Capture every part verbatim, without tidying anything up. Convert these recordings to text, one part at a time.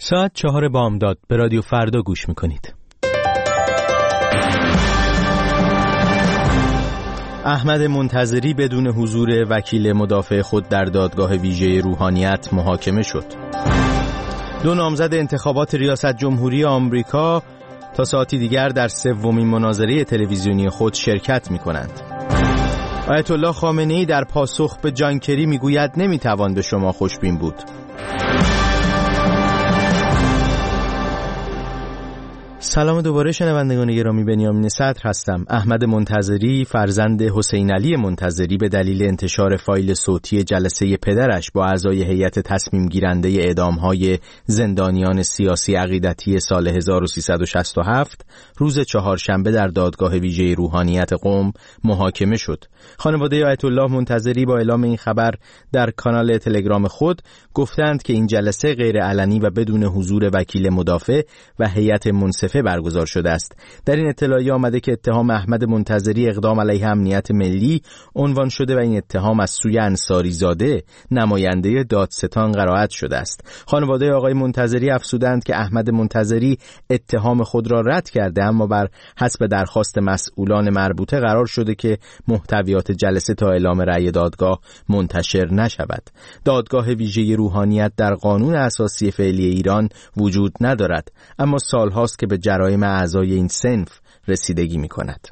ساعت چهار بامداد به رادیو فردا گوش میکنید. احمد منتظری بدون حضور وکیل مدافع خود در دادگاه ویژه روحانیت محاکمه شد. دو نامزد انتخابات ریاست جمهوری آمریکا تا ساعتی دیگر در سومین مناظره تلویزیونی خود شرکت میکنند. آیت الله خامنه‌ای در پاسخ به جان کری میگوید نمیتوان به شما خوشبین بود. سلام دوباره شنوندگان گرامی، بنیامین صدر هستم. احمد منتظری فرزند حسین علی منتظری به دلیل انتشار فایل صوتی جلسه پدرش با اعضای هیئت تصمیم گیرنده اعدام‌های زندانیان سیاسی عقیدتی سال هزار و سیصد و شصت و هفت روز چهارشنبه در دادگاه ویژه روحانیت قم محاکمه شد. خانواده آیت الله منتظری با اعلام این خبر در کانال تلگرام خود گفتند که این جلسه غیر علنی و بدون حضور وکیل مدافع و هیئت منصفه برگزار شده است. در این اطلاعیه آمده که اتهام احمد منتظری اقدام علیه امنیت ملی عنوان شده و این اتهام از سوی انصاری زاده نماینده دادستان قرائت شده است. خانواده آقای منتظری افزودند که احمد منتظری اتهام خود را رد کرده، اما بر حسب درخواست مسئولان مربوطه قرار شده که محتویات جلسه تا اعلام رأی دادگاه منتشر نشود. دادگاه ویژه روحانیت در قانون اساسی فعلی ایران وجود ندارد، اما سالهاست که به جرایم اعضای این صنف رسیدگی می کند.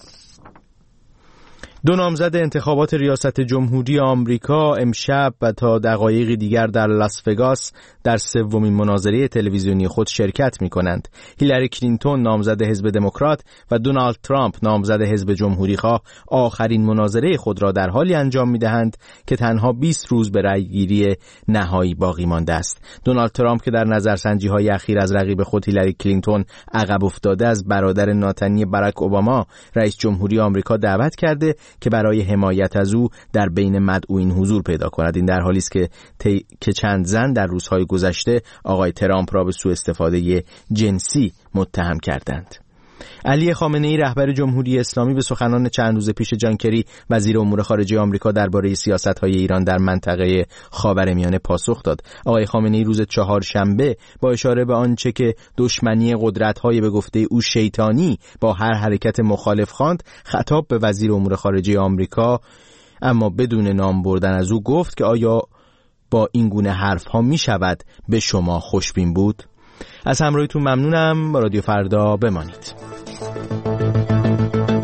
دو نامزد انتخابات ریاست جمهوری آمریکا امشب و تا دقایقی دیگر در لاس وگاس در سومین مناظره تلویزیونی خود شرکت می کنند. هیلاری کلینتون نامزد حزب دموکرات و دونالد ترامپ نامزد حزب جمهوری‌خواه آخرین مناظره خود را در حالی انجام می دهند که تنها بیست روز به رأیگیری نهایی باقی مانده است. دونالد ترامپ که در نظرسنجی‌های اخیر از رقیب خود هیلاری کلینتون عقب افتاده، از برادر ناتنی باراک اوباما رئیس جمهوری آمریکا دعوت کرده که برای حمایت از او در بین مدعوین حضور پیدا کند. این در حالی است که تی... که چند زن در روزهای گذشته آقای ترامپ را به سوء استفاده جنسی متهم کردند. علی خامنه‌ای رهبر جمهوری اسلامی به سخنان چند روز پیش جان کری وزیر امور خارجه آمریکا درباره سیاست‌های ایران در منطقه خاورمیانه پاسخ داد. آقای خامنه‌ای روز چهارشنبه با اشاره به آنچه که دشمنی قدرت‌های به گفته او شیطانی با هر حرکت مخالف خواند، خطاب به وزیر امور خارجه آمریکا اما بدون نام بردن از او گفت که آیا با این گونه حرف‌ها می‌شود به شما خوشبین بود؟ از همراهیتون ممنونم. رادیو فردا بمانید.